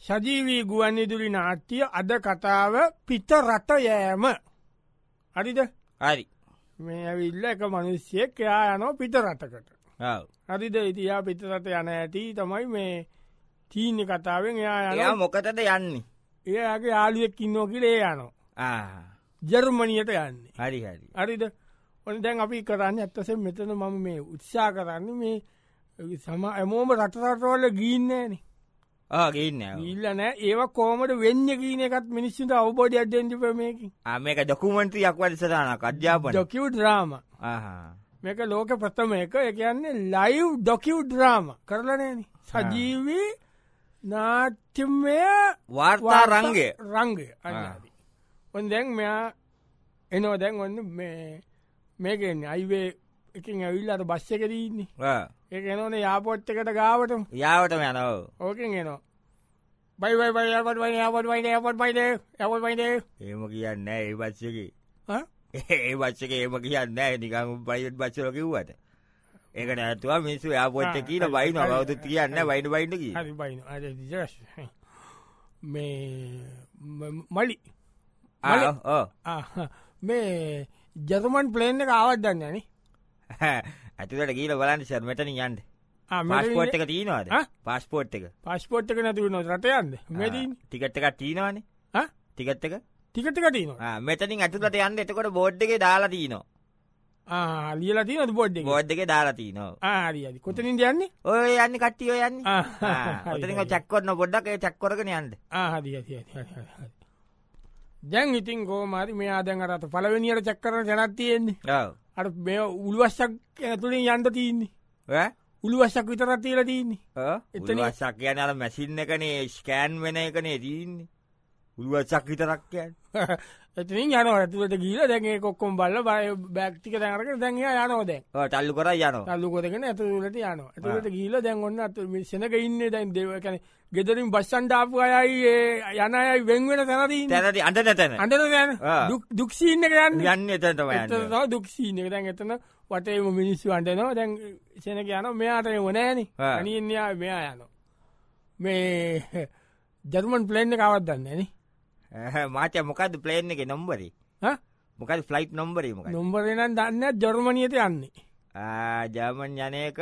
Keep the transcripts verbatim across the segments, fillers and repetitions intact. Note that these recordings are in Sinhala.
සජීවී ගුවන්විදුලි නාට්‍ය අද කතාව පිට රට යෑම. හරිද? හරි. මේ ඇවිල්ල එක මනුස්්‍යයෙක් එයා යනෝ පිට රටකට. හරිද? ඉතියා පිට රට යන ඇති තමයි මේ තීන්‍ය කතාවෙන් එයා එයා මොකටද යන්නේ? එයාගේ යාළුවෙක් ඉන්නෝ කියලා ඒ යනෝ. ජර්මනියට යන්නේ. හරි හරි. හරිද? ඔන්න දැන් අපි කරන්නේ ඇත්තටම මෙතන මම මේ උත්සාහ කරන්නේ මේ සම හැමෝම රට රටවල ගිහින්නේ නැහනේ. ආ ගිහින්නේ නැහැ. ගිහිල්ලා නැහැ. ඒවා කොහමද වෙන්නේ කියන එකත් මිනිස්සුන්ට අවබෝධයක් දෙන්න ඉපේ මේකෙන්. ආ මේක ඩොකියුමන්ටරියක් වැඩසටහනක් අධ්‍යාපන. Docudrama. ආහා. මේක ලෝක ප්‍රථම එක. ඒ කියන්නේ ලයිව් ඩොකියු ඩ්‍රාමා. කරලා නැහනේ. සජීවී නාට්‍යමය වාර්තා රංගය. රංගය. අනිවාර්යයි. ඔන්න දැන් මෙයා එනවා දැන් ඔන්න මේ මේක එන්නේ අයිවේ එකකින් ඇවිල්ලා අර බස් එකේ ඉන්නේ. ආ. ඒක එනෝනේ යාපෝට් එකට ගාවටම. යාවටම යනවා. ඕකෙන් එනවා. Bye bye bye airport bye airport bye airport bye දේ යාපෝට් බයි දේ. එහෙම කියන්නේ නැහැ ඒ බස් එකේ. හා? ඒ බස් එකේ එහෙම කියන්නේ නැහැ නිකන් ප්‍රයිවට් බස් වල කිව්වට. ඒක නැතුව මිනිස්සු යාපෝට් එකේ කියලා බයිනවා කවුරුත් කියන්නේ නැහැ බයින්න බයින්න කිය. හරි බයිනවා. හරි ජස්. මේ මලි. ආ ඔව්. ආ මේ ජර්මන් ප්ලේන් එක ආවත් දන්නේ නැහැ නේ. ඇතුළට ගිහලා බලන්න සර් මෙතනින් යන්න. ආ පාස්පෝර්ට් එක තියෙනවද? පාස්පෝර්ට් එක. පාස්පෝර්ට් එක නැති වුණොත් රට යන්න. මේ දින්නේ. ටිකට් එකක් තියෙනවනේ. හා? ටිකට් එක? ටිකට් එක තියෙනවා. ආ මෙතනින් ඇතුළට යන්න එතකොට බෝඩ් එකේ දාලා තියෙනවා. ආ ලියලා තියෙනවද බෝඩ් එකේ? බෝඩ් එකේ දාලා තියෙනවා. ආ හරි හරි. කොතනින්ද යන්නේ? ඔය යන්නේ කට්ටිය ඔය යන්නේ. ආ ඔතනින් ඔය චෙක් කරන පොඩ්ඩක් ඒ චෙක් කරගෙන යන්න. ආ හරි හරි හරි හරි. දැන් ඉතින් කොහොම හරි මෙයා දැන් අර අත පළවෙනියට චෙක් කරන තැනක් තියෙන්නේ. ඔව්. අර මේ උළුවස්සක් ඇතුලින් යන්න තියෙන්නේ. ඈ? උළුවස්සක් විතරක් තියලා තියෙන්නේ. ඔව්. උළුවස්සක් කියන්නේ අර මැෂින් එකනේ ස්කෑන් වෙන එකනේ තියෙන්නේ. උළුවස්සක් විතරක් කියන්නේ. එතනින් යනවා ඇතුලට ගිහලා දැන් ඒක ඔක්කොම බලලා බෑග් ටික දැන් අරගෙන දැන් එයා යනවා දැන්. ඔව් ටල්ලු කරා යනවා. ටල්ලු කරගෙන ඇතුලට යනවා. ඇතුලට ගිහලා දැන් ඔන්න මේ සෙනග ඉන්නේ දැන් ඒ කියන්නේ ගෙදරින් බස් යන්න ආපු අයයි යන අයයි වෙන් වෙන තැන තියෙන්නේ. තැනදී අඬන තැන. අඬන තැන. දුක් දුක් සීන් එක යන්නේ. යන්නේ එතන තමයි යන්නේ. එතන තමයි දුක් සීන් එක. දැන් එතන වටේම මිනිස්සු අඬනවා. දැන් සෙනග යනවා. මෙයාට එව නැහනේ. අනින් න්යා මෙයා යනවා. මේ ජර්මන් ප්ලේන් එක ආවත් දන්නේ නැහනේ. මාත්‍ය මොකද්ද ප්ලේන් එකේ නම්බරේ? හා? මොකද්ද ෆ්ලයිට් නම්බරේ මොකද්ද? නම්බරේ නම් දන්නේ නැහැ ජර්මනියට යන්නේ. ආ ජර්මන් යන එක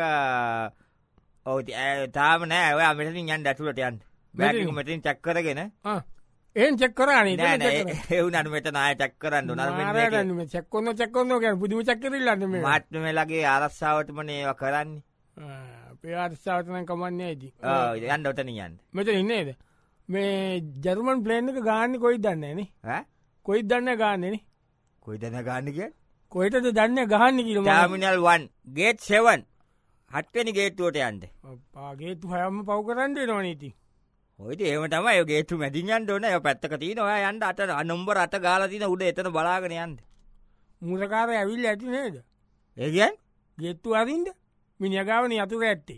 ඔව් තාම නෑ. ඔයා මෙතනින් යන්න ඇතුළට යන්න. බෑග් එක මෙතනින් චෙක් කරගෙන. ආ. එහෙන් චෙක් කරානේ. නෑ නෑ ඒ වුණාට මෙතන ආයෙ චෙක් කරන්න ඕන. අර මෙන්න මේක. මේ චෙක් කරන චෙක් කරන කියන්නේ පුදුම චෙක් කරilla මේ. මාත්මෙලගේ ආරක්ෂාවටමනේ ඒවා කරන්නේ. ආ. අපේ ආරක්ෂාවට නම් කමන්නේ ඉතින්. ඔව් යන්න ඔතනින් යන්න. මෙතන නේද? මේ ජර්මන් ප්ලේන් එක ගාන්නේ කොයිද දන්නේ නේ? ඈ? කොයිද දන්නේ ගාන්නේ නේ? කොයිද දන්නේ ගාන්නේ කියන්නේ? කොයිටද දන්නේ ගහන්නේ කියලා මම. ටර්මිනල් වන් ගේට් සෙවන් හත්වෙනි ගේට්ටුවට යන්න. අප්පා ගේට්ටු හයම පව් කරන්න වෙනවනේ ඉතින්. ඔය ඉතින් එහෙම තමයි. ඔය ගේට්ටු මැදින් යන්න ඕනේ. ඔය පැත්තක තියෙන ඔයා යන්න අත නම්බර අත ගාලා තියෙන උඩ එතන බලාගෙන යන්න. මුරකාරය ඇවිල්ලා ඇති නේද? ඒ කියන්නේ ගේට්ටු අරින්ද? මිනිහා ගාවනේ යතුරු ඇත්තේ.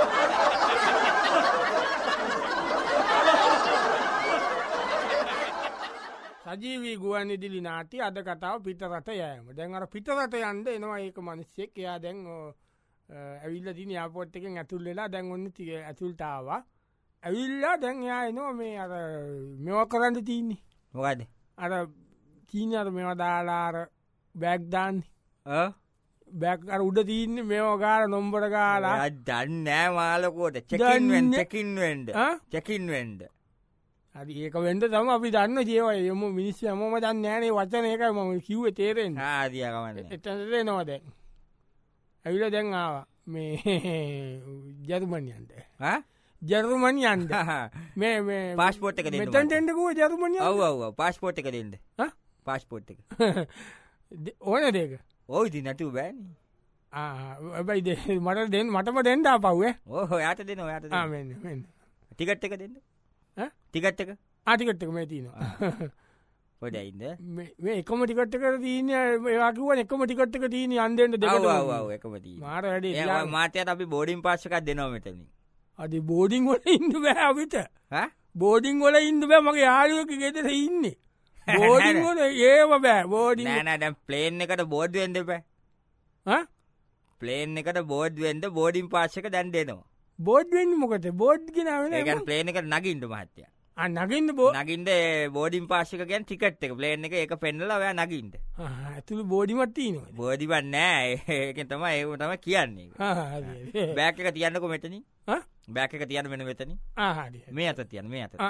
සජීවී ගුවන්විදුලි නාට්‍ය අද කතාව පිට රට යෑම. දැන් අර පිට රට යන්න එනවා ඒක මිනිස්සෙක්. එයා දැන් ඇවිල්ලා තියෙන එයාපෝට් එකෙන් ඇතුල් වෙලා දැන් ඔන්න ඇතුල්ට ආවා. ඇවිල්ලා දැන් එයා එනවා මේ අර මේවා කරන්න තියෙන්නේ. මොකද්ද? අර කීනේ අර මේවා දාලා අර බෑග් දාන්නේ. ආ බෑග් අර උඩ තියෙන්නේ මේවා ගාලා නම්බර ගාලා. ආ දන්නේ නෑ මාළකෝට. චෙකින් වෙන්න චෙකින් වෙන්න. චෙකින් වෙන්න. හරි ඒක වෙන්න තමයි අපි දන්න ජීවය. යමු මිනිස්සු හැමෝම දන්නේ නෑනේ වචන ඒකයි මම කිව්වේ තේරෙන්නේ. ආ දියා කමන්නේ. එතනට එනවා දැන්. ඇවිල්ලා දැන් ආවා මේ ජර්මනියෙන්ද. හා? ජර්මනියෙන්ද. මේ මේ පාස්පෝර්ට් එක දෙන්න. මෙතෙන් දෙන්න කිව්වා ජර්මනියෙන්ද. ඔව් ඔව් ඔව් පාස්පෝර්ට් එක දෙන්න. හා? පාස්පෝර්ට් එක. ඕනේ දෙක. ඔව් ඉතින් නැතුව බෑනේ. ආ හැබැයි මට දෙන්න මටම දෙන්න ආපහු ඈ. ඔව් ඔයාට දෙන්න ඔයාට දෙන්න. ආ මෙන්න මෙන්න. ටිකට් එක දෙන්න. ඈ? ටිකට් එක. ආ ටිකට් එක මේ තියෙනවා. පොඩයිද? මේ මේ එකම ටිකට් එක තියෙන්නේ ඒවා කිව්වනේ එකම ටිකට් එක තියෙන්නේ යන්න දෙන්න දෙකට. ඔව් ඔව් ඔව් එකම තියෙන්නේ. මාර වැඩි. ඒ මාත්‍යට අපි බෝඩින් පාස් එකක් දෙනවා මෙතනින්. අද බෝඩින් වල ඉන්න බෑ අපිට. හා? බෝඩින් වල ඉන්න බෑ මගේ යාළුවෙක් ගෙදර ඉන්නේ. බෝඩින් වල ඒව බෑ බෝඩින්. නෑ නෑ දැන් ප්ලේන් එකට බෝඩ් වෙන්න එපා. හා? ප්ලේන් එකට බෝඩ් වෙන්න බෝඩින් පාස් එක දැන් දෙනවා. බෝඩ් වෙන්නේ මොකටද? බෝඩ් ගෙනාවේ නෑ. ඒ කියන්නේ ප්ලේන් එකට නගින්න මහත්තයා. නගින්ද බෝ නගින්ද බෝඩින් පාශක ගැන් ටිකට් එක ප්ලේන් එක එක පෙන්නල ඔයා නගින්ට ඇතුළ බෝඩිමත්තිී නවා බෝඩිබන් නෑ ඒක තම ඒ තම කියන්නේ බෑක එක තියන්නක මෙතන බෑක එක තියන්න වෙන වෙතන මේ අත තියන්න මේ අත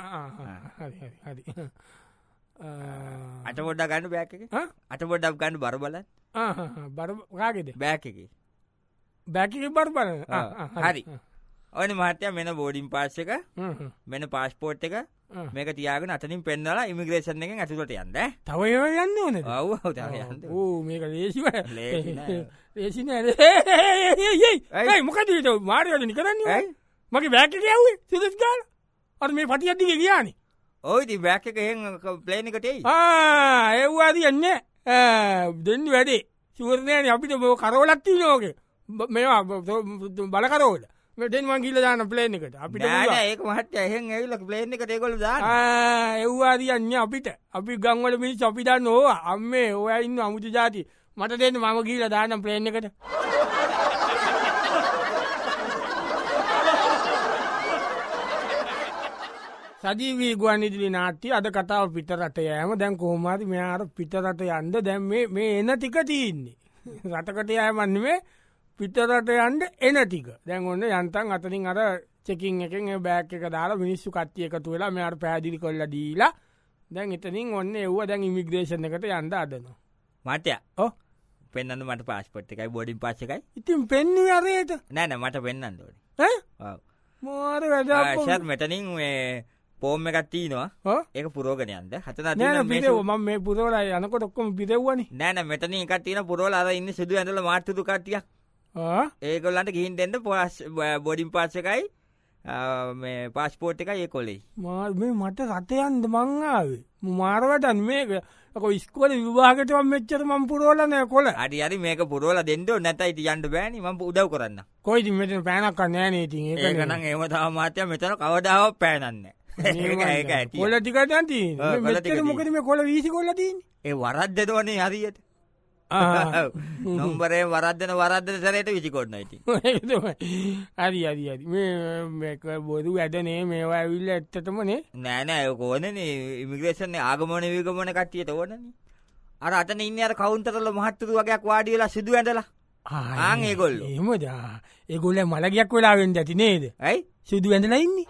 අට පොඩ්ඩ ගන්න බෑක එක අට පොඩ්ඩක් ගන්න බර බලත් බරගේද බෑක එක බැකි බර බල හරි ඕන මහතය මෙන බෝඩින් පාස් එක මෙන පාස්පෝට් එක මේක තියාගෙන අතනින් පෙන්නලා ඉමිග්‍රේෂන් එකෙන් ඇතුළට යන්න තව ඒව යන්න ඕන ඕ මේක ලේසිව ලේසි මොකදට මාරයලනි කරන්න මගේ බැක යවේ සිදස් ගාල අට මේ පටි අද්දික කියානේ ඕයිති බැක් එක එහෙ ප්ලේනිකටේ ඒවාද යන්න දෙන්න වැඩේ සුවරණයන අපිට බෝ කරවලත්ති නෝක මේවා බලකරෝල මෙටෙන්වන් ගිල දාන ප්ලේන එකට අපිට ඒක මහට එහෙන් ඇවිලක් ප්ලේන එකට ඒකොල දාන එව්වාදියන්න අපිට අපි ගංවල මිනිස් අපිටන්න ඕවා අම්මේ ඔය ඉන්න අමුතු ජාති මට දෙන්න මම ගීල දානම් ප්ලේන එකට සජීවී ගුවන් ඉදිරි නාට්‍ය අද කතාව පිටරට යෑම දැන් කොහොමද මෙයාර පිටරට යන්න දැන් මේ එන ටික තියන්නේ රටකට යෑමන්නේ මේ පිටරට යන්ඩ එන ටික දැන් ඔන්න යන්තන් අතනින් අර චෙකින් එකෙන් බෑක් එක දාලා මිනිස්සු කට්ටිය එකතු වෙලා මෙයාට පැදිලි කොල්ල දීලා දැන් එතනින් ඔන්න එව්ව දැන් ඉමිග්‍රේෂන් එකට යන්න අදනවා මටය ඕ පෙන්න්න මට පාස්පොට් එකයි බෝඩින් පාච එකයි ඉතින් පෙන්න්නේ අරයට නෑන මට පෙන්න්න දෝන මාර වැඩ මෙතනින් පෝම් එකත්තිීනවා ඒක පුරෝගනයන්ද හතන පිරව ම මේ පුරෝල යනකොට ඔක්කොම පිරව්වනි නෑන මෙතන එකත්තින පුරෝල අර ඉන්න සිදු ඇඳල මාර්තුතු කටියක් ඒකොල්ලන්ට ගිහින් දෙන්න පොස් බොඩින් පාසකයි මේ පාස්පෝට් එක ඒ කොලෙයි මාල් මේ මට රටයන්ද මංආවේ මාරවටන් මේක ස්කොල විවාගටම මෙච්චර මම් පුරෝලනය කොල අඩි අරි මේක පුරෝල දෙන්නඩ නැතයි යන්ට බෑනි ම උදව් කරන්න කොයිති මෙත පැනක් නෑනේති ඒකන ඒම තාමාතය මෙතන කවදාව පෑනන්න කොල ටිකට ඇති මොකද මේ කොල වීසි කොල්ලතින් ඒ වරද්දදවනේ හරියට නොම්බරේ වරද්දන වරද්දන සරයට විසිකොන්න ඇති හරි අරි අරි මේ බොදු වැඩනේ මේවා ඇවිල්ල ඇත්තටමනේ නෑනෑ ඕකෝන ඉමිග්‍රේෂන් ආගමන විගමන කට්ටියට ඕනන අර අතන ඉන්න අර කවුන්තරල මහත්තතු වගේක් වාඩියලා සිදු ඇඳලා ආං ඒගොල්ල එමදා ඒගොල්ල මළගයක් වෙලාවෙන්ට ඇති නේද ඇයි සිදු ඇඳලා ඉන්නේ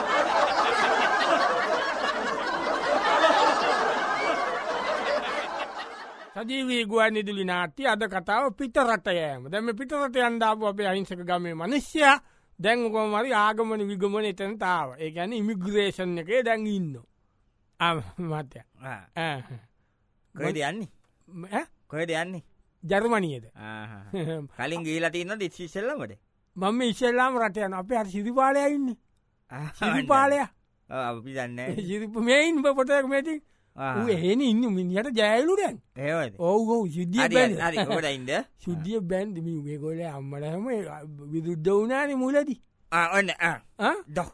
සජීවී ගුවන් ඉදිරි නාට්‍ය අද කතාව පිටරට යෑම දැන් මේ පිටරට යන්න ආපු අපේ අහිංසක ගමේ මිනිස්සයා දැන් කොහොම හරි ආගමන විගමන එතනට ආවා ඒ කියන්නේ ඉමිග්‍රේෂන් එකේ දැන් ඉන්නවා ආ මහත්තයා ආ කොහෙද යන්නේ ඈ කොහෙද යන්නේ ජර්මනියද කලින් ගිහිලා තියෙනවද ඉස්සෙල්ලාමද මම ඉස්සෙල්ලාම රට යනවා අපේ අර සිරිපාලයා ඉන්නේ සිරිපාලයා අපි දන්නේ සිරිප මේ ඉන්න පොතක් මේටි එහෙන ඉන්න මිනිට ජයලු දැන් ඒවද ඔවු සුද්දිය බැන් ඉද සුද්දිය බැන්ඩ මේ ගොල අම්මලහම විදුද්ධ වනාන මුලදී ඔන්න දො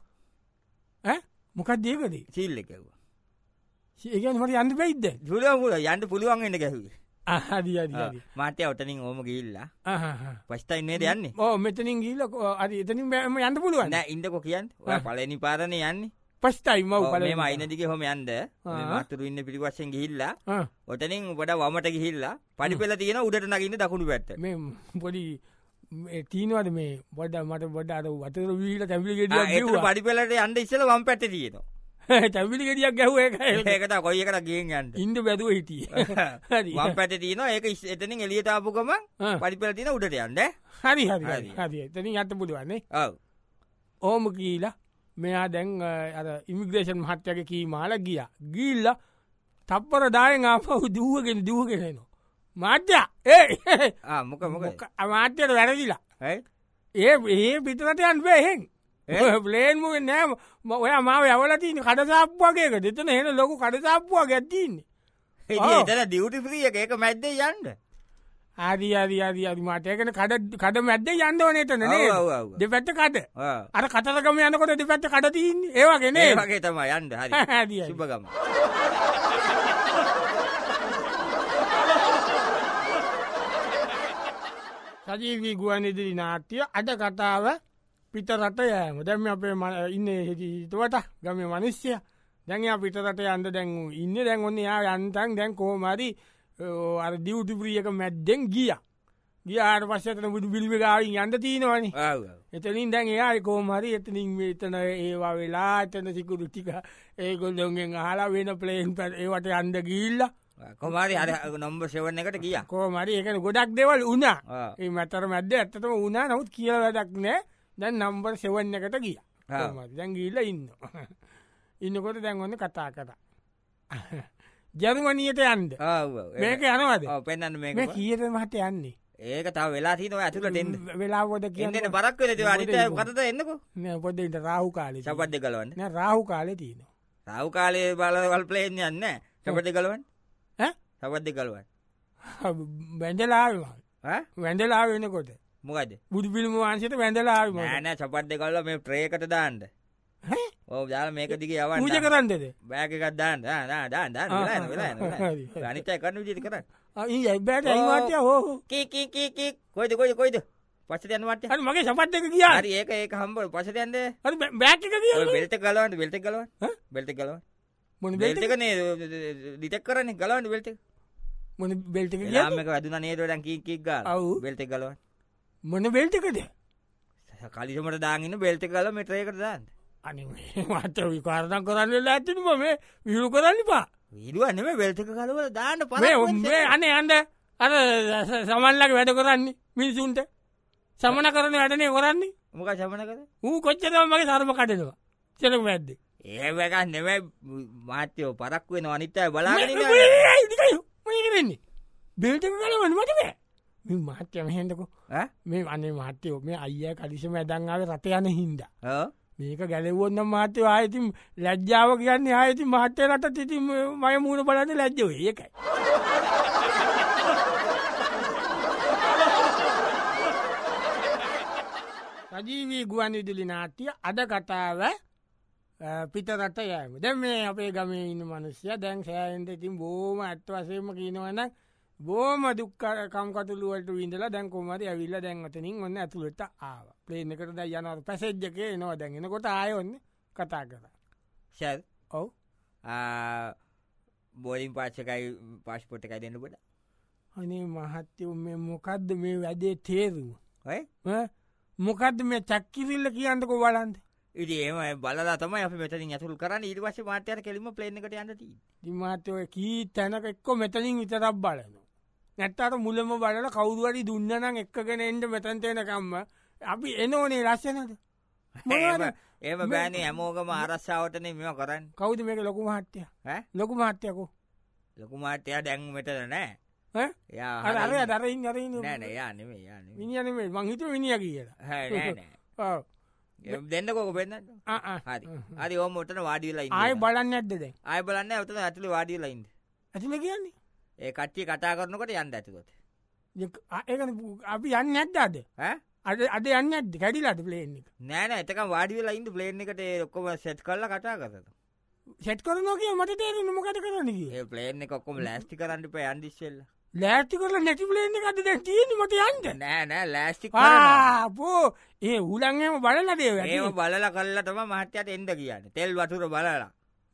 මොකක් දේකද සිල්ලකව ඒගන් මට යන්න පැයිද දුලමුල යන්න පුළුවන්ගන්න ගැහුවේ අහදි මාතය ඔටනින් ඕම ගිල්ලා පස්ටයින්නේ යන්නේ ඕ මෙතනින් ගිල්ල අද එතනින් බෑම යන්න පුළුවන් ඉන්දකො කියන්න පලනි පාරණ යන්නේ පස්ටයි මව පල අයිනදික හොම යන්ද මතුරු ඉන්න පිළිවස්සෙන් ගිහිල්ලා ඔටනින් ගොඩ වමට ගිහිල්ලා පඩි පෙල තියෙන උඩට නගන්න දකුණු පැත්ත මේ පොඩි තීනවද මේ බොඩ මට බොඩ අර වතර වීල තැමිලිගෙට පඩි පෙලට අන්ඩ ඉස්සල වම් පැත්ත තියෙනවා තැවිලිගෙටියක් ගැහුව ඒකට කොයි එකට ගියෙන් යන්න ඉන්ද බැදුව හිටිය වම් පැට තියන ඒක එතනින් එලියටාපුකම පඩිපල තින උඩට යන්න හරි හරි හරි එතනින් අත පුදුවන්නේ ඕම කීලා මෙයා දැන් ඉමිග්‍රේෂන් මහත්්‍යක කී මාල ගිය ගිල්ල තප්පර දායෙන් ආපහු දුවගෙන දුවගෙනනවා මාත්‍යයා ඒ මොක මොක අමාත්‍යයට වැරදිලා ඒ ඒ පිතරටයන් වහෙන් ප්ලේන්ම නෑම ඔය මාව යවලතින කඩසාප්පුවගේක දෙතන හෙන ලොකු කඩසාප්පුවා ගැත්තින්නේ ඒතන ඩියුටි ්‍රිය එක මැද්දේ යන්න ආදී ආදී ආදී ආදී මාටයකන කඩ කඩ මැද්ද යන්න ඕනේතන නේ දෙපැත්ත කඩ අර කතරගම යනකොට දෙපැත්ත කඩ තියන්නේ ඒවාගෙන ඒ වගේ තම යන්න හරි සුභගම සජීවී ගුවන් ඉදිරි නාට්‍ය අද කතාව පිට රට යෑම දැම අපේ ඉන්න හිතුවට ගම මනුස්්‍යය දැන් යා පිටරට යන්න දැන් ඉන්න දැන් ඔන්න යා යන්තන් දැන් කොහොමරි අර ඩියුටි ෆ්‍රී එක මැද්දෙන් ගියා. ගියාට පස්සේ එතන බුදු පිළිම ගාවින් යන්න තියෙනවනේ. ඔව් ඔව්. එතනින් දැන් එයා කොහොමරි එතනින් එතන ඒවා වෙලා එතන සිකුරිටි ටික ඒගොල්ලෝගෙන් අහලා වෙන ප්ලේන් ඒවට යන්න ගිහිල්ලා කොහොමරි අර නම්බර් සෙවන් එකට ගියා. කොහොමරි ඒකනේ ගොඩක් දේවල් වුණා. ඒ මතර මැද්ද ඇත්තටම වුණා. නමුත් කියලා වැඩක් නෑ. දැන් නම්බර් සෙවන් එකට ගියා. කොහොමරි දැන් ගිහිල්ලා ඉන්නවා. ඉන්නකොට දැන් ඔන්න කතා කරා. ජර්මනියට යන්න. ඔව් ඔව්. මේක යනවද? ඔව් පෙන්නන්න මේක. මේ කීයද මහත්තයා යන්නේ? ඒක තව වෙලා තියෙනවා ඇතුළට එන්න. වෙලාවද කියන්නේ. එන්න බරක් වෙලා තියෙනවා. අනිත් අය කතද එන්නකෝ. නෑ පොඩ්ඩක් ඉන්න රාහු කාලේ. සපද්ද ගලවන්න. නෑ රාහු කාලේ තියෙනවා. රාහු කාලේ බලවල් ප්ලේන් යන්නේ නෑ. සපද්ද ගලවන්න. ඈ? සපද්ද ගලවන්න. වැඳලා ආවේ මම. ඈ? වැඳලා ආවේ එනකොට. මොකද? බුදු පිළිම වංශයට වැඳලා ආවේ මම. නෑ නෑ සපද්ද ගලවලා මේ ට්‍රේ එකට දාන්න. ඈ? ඔව් දාලා මේක දිගේ යවන්න. පූජා කරන්නද? බෑග් එකක් දාන්න. ආ දාන්න දාන්න දාන්න වෙලා යනවා වෙලා යනවා. අනිත් අය කරන විදිහට කරන්න. ආ ඊ බෑට අයි මාත්‍යා හෝ හෝ. කී කී කී කී කොයිද කොයිද කොයිද? පස්සට යන්න මාත්‍යා. අර මගේ සපත් එක ගියා. හරි ඒක ඒක හම්බ පස්සට යන්න. අර බෑග් එක ගියා. ඔය බෙල්ට් එක ගලවන්න බෙල්ට් එක ගලවන්න. ඈ? බෙල්ට් එක ගලවන්න. මොන බෙල්ට් බෙල්ට් එක නේ ඩිටෙක්ට් කරන්නේ ගලවන්න බෙල්ට් එක. මොන බෙල්ට් එක එලාම් ගියාද? එක වැදුනා නේද දැන් කීක් කීක් ගාලා. ඔව්. බෙල්ට් එක ගලවන්න. මොන බෙල්ට් එකද? කලිසමට දාන් ඉන්න බෙල්ට් එක ගලව මේ ට්‍රේ එකට දාන්න. අනේ මට විකාරණම් කරන්න වෙලා ඇතිනේ මම මේ විහිළු කරන්න එපා. වීඩියෝ නෙමෙයි බෙල්ට් එක ගලවලා දාන්න මේ පරක් මේ අනේ අnder අර සමන්ලගේ වැඩ කරන්නේ මිනිසුන්ට සමන කරන වැඩනේ කරන්නේ. මොකක් සමන කරේ? ඌ කොච්චරද මගේ සර්ම කඩනවා. චලක මැද්දේ. එහෙම එකක් නෙමෙයි මාත්‍යෝ පරක් වෙනවා අනිත් අය බලාගෙන ඉන්නවා. මොකද කරන්නේ? බෙල්ට් එක ගලවන්න මට බෑ. මේ මහත්තයා මෙහෙන්දකෝ. ඈ? මේ අනේ මහත්තයෝ මේ අයියා කලිසම ඇදන් ආවේ රට යන හින්දා. ඔව්. මේක ගැලවුවොත් නම් මහත්තයෝ ආයෙත් ලැජ්ජාව කියන්නේ ආයෙත් මහත්තයාට ඉතින් මම මූණ බලන්න ලැජ්ජ වෙයි. ඒකයි. සජීවී ගුවන්විදුලි නාට්‍ය අද කතාව පිටරට යෑම. දැන් මේ අපේ ගමේ ඉන්න මිනිස්සයා දැන් සෑහෙන්න ඉතින් බොහොම ඇත්ත වශයෙන්ම කියනවනම් බොහොම දුක්ඛ කම්කටොළු වලට විඳලා දැන් කොහමද ඇවිල්ලා දැන් අතනින් ඔන්න ඇතුළට ආවා. ප්ලේන් එකට දැන් යනවා පැසේජ් එකේ එනවා දැන් එනකොට ආයෙ ඔන්න කතා කරා. සර්. ඔව්. ආ බෝඩින් පාස් එකයි පාස්පෝර්ට් එකයි දෙන්න බඩ. අනේ මහත්තයෝ මේ මොකද්ද මේ වැඩේ තේරුම? ඔය? ඈ මොකද්ද මේ චක්කිරිල්ල කියන්නකෝ බලන්න. ඉතින් එහෙම බලලා තමයි අපි මෙතනින් ඇතුල් කරන්නේ. ඊට පස්සේ මාත්‍යාට කෙලින්ම ප්ලේන් එකට යන්න තියෙන්නේ. ඉතින් මාත්‍යෝ කී තැනක එක්ක මෙතනින් විතරක් බලනවා. නැත්තම් මුලම බලලා කවුරු හරි දුන්නා නම් එක්කගෙන එන්න මෙතනට එනකම්ම අපි එනෝනේ ලස්සනට. මොනවද? එහෙම බෑනේ හැමෝගම ආරස්සාවටනේ මේවා කරන්නේ. කවුද මේක ලොකු මහත්තයා? ඈ? ලොකු මහත්තයා කො? ලොකු මහත්තයා දැන් මෙතන නෑ. ඈ? යා අර අර අර ඉන්න අර ඉන්න. නෑ නෑ යා නෙමෙයි යා නෙමෙයි. මිනිහා නෙමෙයි මං හිතුවේ මිනිහා කියලා. හෑ නෑ නෑ. ඔව්. දෙන්නකෝ පෙන්නන්න. ආ ආ. හරි. හරි ඕම උතන වාඩි වෙලා ඉන්න. ආයෙ බලන්නේ නැද්ද දැන්? ආයෙ බලන්නේ නැහැ උතන ඇතුලේ වාඩි වෙලා ඉන්න. ඇතුලේ කියන්නේ? ඒ කට්ටිය කතා කරනකොට යන්න ඇතුලට. ඒක අපි යන්නේ නැද්ද අද? ඈ? අද අද යන්නේ නැද්ද? කැඩිලාද ප්ලේන් එක? නෑ නෑ එතකන් වාඩි වෙලා ඉන්න ප්ලේන් එකට ඒ ඔක්කොම සෙට් කරලා කතා කරනවා. සෙට් කරනවා කිය මට තේරෙන්නේ මොකද කරන්නේ කිය. ඒ ප්ලේන් එක ඔක්කොම ලෑස්ති කරන්න ඉපා යන්න ඉස්සෙල්ලා. ලෑස්ති කරලා නැති ප්ලේන් එකක්ද දැන් තියෙන්නේ මට යන්න? නෑ නෑ ලෑස්ති කරනවා. ආ පෝ ඒ උලන් එහෙම බලලා දේව. ඒව බලලා කළා තමයි මහත්තයාට එන්න කියන්නේ. තෙල් වතුර බලලා.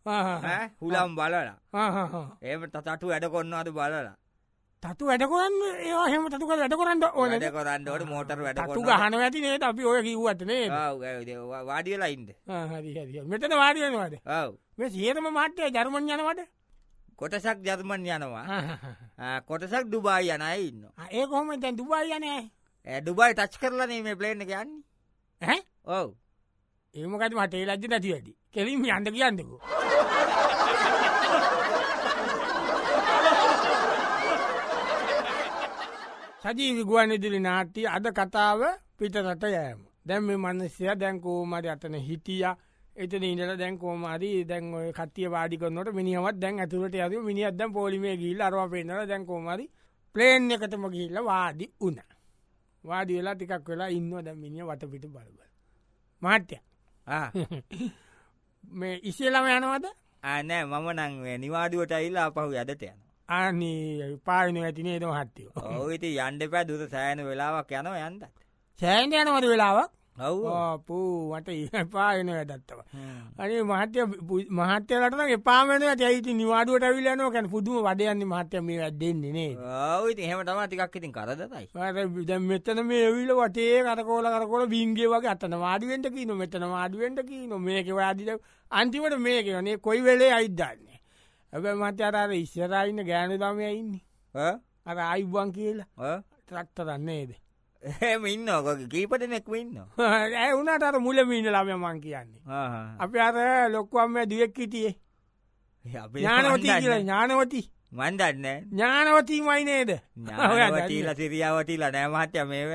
ඈ හුලම් බලලා. හා හා හා. එහෙම තටු වැඩ කරනවාද බලලා. තතු වැඩ කරන්නේ ඒවා එහෙම තතු කරලා වැඩ කරන්න ඕනේ. වැඩ කරන්න ඕනේ මෝටර වැඩ කරනවා. තතු ගහනවා ඇති නේද අපි ඔය කිව්වට නේද? ඔව් වාඩි වෙලා ඉන්න. ආ හරි හරි. මෙතන වාඩි වෙනවද? ඔව්. මේ සියරම මාත්‍ය ජර්මන් යනවද? කොටසක් ජර්මන් යනවා. ආ කොටසක් ඩුබායි යන අය ඉන්නවා. ආ ඒ කොහොමද දැන් දුබායි යන්නේ? ඒ ඩුබායි ටච් කරලා නේ මේ ප්ලේන් එක යන්නේ. ඈ? ඔව්. ඒ මොකද මට ඒ ලැජ්ජ නැති වැඩි. කෙලින්ම යන්න කියන්නකෝ. සජීවී ගුවන්විදුලි නාට්‍ය අද කතාව පිටරට යෑම. දැන් මේ මිනිස්සයා දැන් කොහොමද අතන හිටියා. එතන ඉඳලා දැන් කොහොමද දැන් ඔය කට්ටිය වාඩි කරනකොට මිනිහවත් දැන් ඇතුළට යද්දි මිනිහත් දැන් පොලිමේ ගිහිල්ලා අරවා පෙන්නලා දැන් කොහොමද ප්ලේන් එකටම ගිහිල්ලා වාඩි වුණා. වාඩි වෙලා ටිකක් වෙලා ඉන්නවා දැන් මිනිහා වටපිට බල බල. මහත්තයා. ආ. මේ ඉස්සෙල්ලාම යනවද? ආ නෑ මම නම් මේ නිවාඩුවට ඇවිල්ලා ආපහු යඩට යනවා. අනේ පාවින ඇති නේද මහත්තයෝ. ඔව් ඉතින් යන්න එපා දුර සෑහෙන වෙලාවක් යනවා යන්නත්. සෑහෙන යනවද වෙලාවක්? පූ වට පායන ඇදත්තව අනේ මහත්‍ය මහත්‍යලට එපාමන ඇයිති නිවාඩුවට ඇවිලන කැන පුදුම වඩයන්නේ මහත්‍ය මේ ඇදෙන්නේ නේ ඉති හෙම තම ටිකක් ඉතින් කරදතයි මෙතන මේ ඇවිල වටේ කරකෝල කරකොල බින්ගේ වගේ අතන වාඩුවෙන්ට කීන මෙතන වාඩුවෙන්ට කීන මේක වාදිල අන්තිමට මේක වනේ කොයි වෙලේ අයිදන්නේ ඇබ මත්‍ය අර ඉස්සරයින්න ගෑනු දමය ඉන්නේ අර අයිබ්වන් කියලා ත්‍රක්තරන්නේද එහෙම ඉන්න කීපටනෙක් වෙන්න ඇ වුණට අර මුලමීන ළමය මං කියන්නේ අප අර ලොක්කුවම්ම දුවෙක් හිටියේ ඥානවතී කියලා ඥානවති මන්දන්න ඥානවතී මයිනේද ඥානවතීල සිරියාවටීලා නෑමහත්‍ය මේව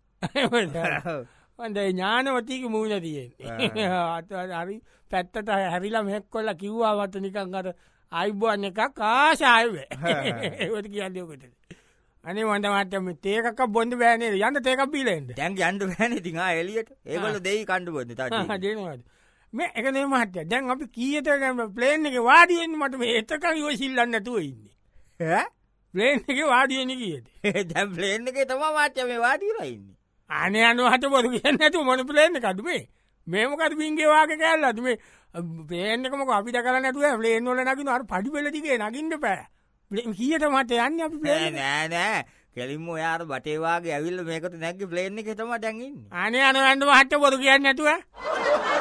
වන්ද ඥානවතීක මූුණ තියෙන්නේ හරි පැත්තට හැරිලා මෙහෙක් කොල්ල කිව්වාවට නිකන් අර අයිබුවන් එකක් කාශායව ඒවට කියන්නයෝකට අනේ වන්ද මටම තේකක් බොන්ඩ බෑනේ යන්න තේකක් බීලෙන්ට දැන් අන්ඩ බෑන තිං එලියට ඒගොල දෙයි කණ්ඩු බොද දනවාද මේ එකනේ මහත්‍ය දැන් අපි කීයට ප්ලේන් එක වාඩියෙන් මට මේ එතක යෝසිල්ලන්නතුව ඉන්නේ ප්ලේන් එක වාඩියන කියට දැම් ප්ලේන් එක තම මාත්‍ය මේ වාඩිරයින්න අනේ අනුහට බොරු කියන්නතු මොන ප්ලේන්න කටුමේ මේමකට බින්ගේ වාගේ කැල්ලද මේ පේනකම අපි දකර නැතුව ප්ලේන් වල නකින අර පඩි පෙලටිගේ නගින්ට පෑ කියට මට යන්න අපි ප්ලේ නෑ නෑ කෙලින්ම යාර බටේවාගේ ඇවිල්ල මේකට නැග ප්ලේන්න එක තම ටැගින් අනේ අනවන්ඩ මහට බොරු කියන්න නැතුව